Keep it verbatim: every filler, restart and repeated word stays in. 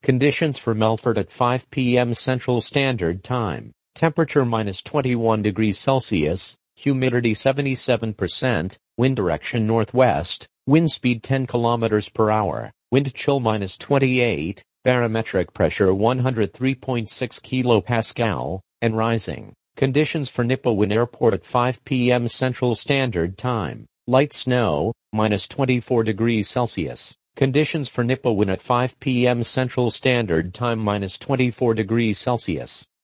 Conditions for Melfort at five p m Central Standard Time. Temperature minus twenty-one degrees Celsius, humidity seventy-seven percent, wind direction northwest, wind speed ten kilometers per hour, wind chill minus twenty-eight, barometric pressure one hundred three point six kilopascal, and rising. Conditions for Nipawin Airport at five p m Central Standard Time. Light snow, minus twenty-four degrees Celsius. Conditions for Nipawin at five p m Central Standard Time minus twenty-four degrees Celsius.